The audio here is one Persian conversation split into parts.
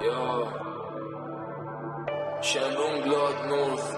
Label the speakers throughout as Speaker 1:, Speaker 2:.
Speaker 1: Shandong Blood North.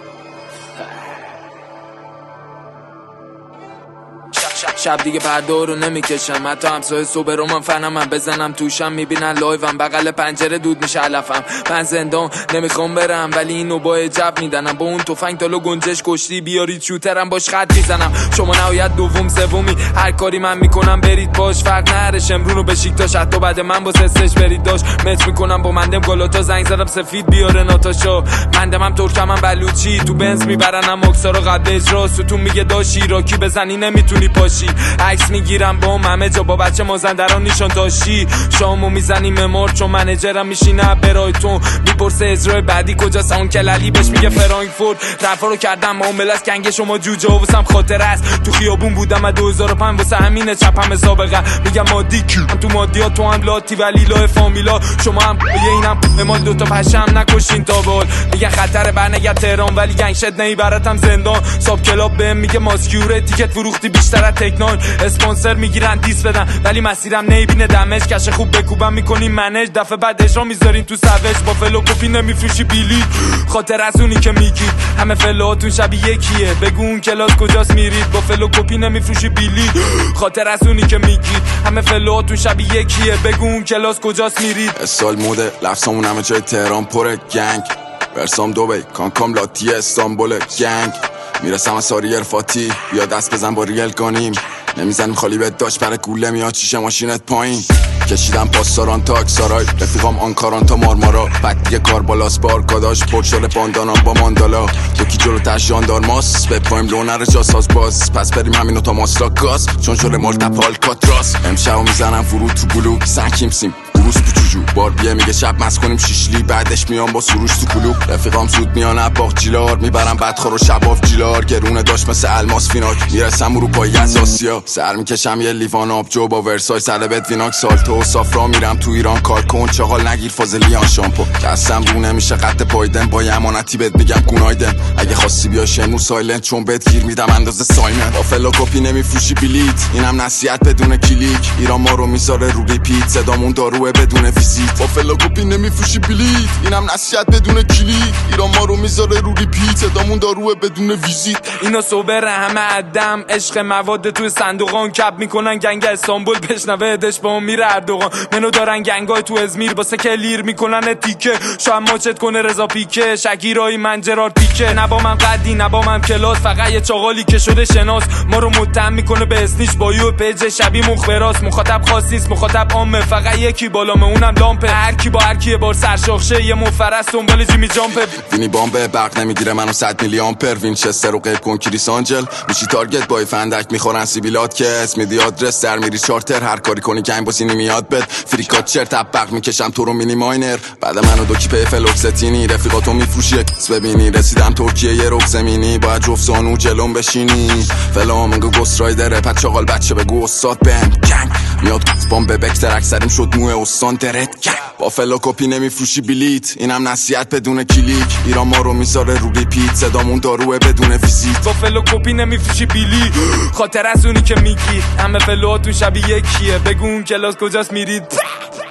Speaker 1: شب دیگه پرده رو نمیکشم، حتی همسایه صبح رو من فنم بزنم توشم، میبینن لایوم بغل پنجره دود میشه علفم. من زندان نمیخوام برم ولی اینو با عجب میدنم، با اون تفنگ تالو گنجش کشتی بیارید شوترم باش خط میزنم. شما نهایت دوم سومی، هر کاری من میکنم برید باش، فرق نرش امرونو بشیکتاش، حتی بعد من با سستش برید داش. مچ میکنم با مندم گالاتا، زنگ زدم سفید بیاره ناتاشا، مندمم ترکمم بلوچی، تو بنز میبرنم اکسارا قبل اجرا، ستون میگه داشی راکی بزنی نمیتونی پاشی، عکس میگیرم با همه جا با بچه مازندران نیشان داشتی، شامو میزنیم ممار چون منیجرم میشینه برایتون، میپرسه اجرای بعدی کجاست، اون کلالی بهش میگه فرانکفورت. رفا رو کردم معامله از کنگ شما جوجه و واسم خاطر است، تو خیابون بودم از 2005 واسه همینه چپم سابقه، میگم مادی کی تو مادیات، تو هم لاتی ولی لای فامیلا، شما هم یه اینم مال دوتا پشم نکشین تا بال، میگن خطر برنگرد تهران ولی گنگ شد نمیبرتم زندان، ساب کلاب بهم میگه ماسکیوره تیکت فروختی بیشتر از تکنان، اسپانسر میگیرن دیس بدن ولی مسیرم نمیبینه دمش، کش خوب بکوبم میکنیم منش، دفعه بعد اجرا میذارین تو سوش، با فلو کپی نمیفروشی بیلیت، خاطر از اونی که میگید همه فلوهاتون شبیه یکیه، بگو اون کلاس کجاست میرید، با فلو کپی نمیفروشی بیلیت، خاطر از اونی که میگید همه فلوهاتون شبیه یکیه، بگو اون کلاس کجاست میرید.
Speaker 2: سال موده لفظامون همه جای تهران پره گنگ، برسام دوبی کانکام لاتی استانبول گنگ، میرسم از ساری ارفاتی بیا دست بزن با ریل کنیم، نمیزنیم خالی بهت داشت برای گوله میاد شیشه ماشینت پایین، کشیدم پاساران تا اکسارای رفیقام آنکاران تا مارمارا، بعد دیگه کار بالاست بارکاداش پر شده باندانام با ماندالا، یکی جلو تش جاندارماس بپایم لونر جاساز باز، پس بریم همینو تا ماسلاک گاز چون شده ملتپال کاتراس، امشبو میزنم فرود تو بلوک سنکیم سیم روز تو چوجو بار بیه میگه شب مس کنیم شیشلی، بعدش میام با سروش تو کلوب، رفیقام سود میان اپاق جیلار، میبرم بدخور و شباف جیلار، گرونه داشت مثل الماس فیناک، میرسم اروپایی از آسیا، سر میکشم یه لیوان آبجو با ورسای سلبت ویناک سالتو، صافرا میرم تو ایران کار کن چاقال نگیر فاضلیان شامپو، دستم رو نمیشه قد پایدن با یمانتی بهت میگم گونایدن، اگه خواستی بیا شمرو سایلنت چون بهت گیر میدم اندازه سایمن، با فلو کپی نمیفروشی بلیت، اینم نصیحت بدون کلیک، ایران ما رو میذاره رو ریپیت، صدامون داروه بدون ویزیت، با فلو کپی نمیفروشی بلیت، اینم نصیحت بدون کلیک، ایران ما رو میذاره رو ریپیت، صدامون داروه بدون ویزیت.
Speaker 1: اینا صبر همه عدم عشق مواد تو صندوقان، کپ میکنن گنگ استانبول بشنوه دش با میره اردوغان، منو دارن گنگای تو ازمیر واسه کلیر میکنن تیکه، شاید ماچت کنه رضا پیکه، شکیرای من جرار پیکه، نبا من قدی نبا من کلاس، فقط یه چاقالی که شده شناس، ما رو متهم میکنه به اسنیش با یو پیج شبیه مخبراست، مخاطب خاص نیست مخاطب عامه، فقط یکی بالامه اونم لامپه، هر کی با هر کی بار سرشاخشه یه مفرس دنبال جیمی جامپ،
Speaker 2: وینی بامب برق نمیگیره منو 100 میلی آمپر، وینچستر و غیب کن کریس آنجل، میشی تارگت بای فندک میخورن سیبیلات که اسم میدی آدرس در میری چارتر، هر کاری کنی گنگ بازی نمیاد بد، فریکات چرت برق میکشم تو رو مینی ماینر، بعد منو دو کی پی فلوکستینی رفیقاتو میفروشی ببینی، رسیدم ترکیه یه رک زمینی باید جفت زانو جلوم بشینی، فلامنگو گوست رایدره پد چاقال بچه بگو استاد بهم گنگ میاد بامب بکتر اکثریم شد موه استان درت گنگ، با فلو کپی نمیفروشی بلیت، اینم نصیحت بدون کلیک، ایران ما رو میذاره رو ریپیت، صدامون داروه بدون ویزیت،
Speaker 1: با فلو کپی نمیفروشی بیلی، خاطر از اونی که میگید همه فلوهاتون شبیه یکیه، بگو اون کلاس کجاست میرید.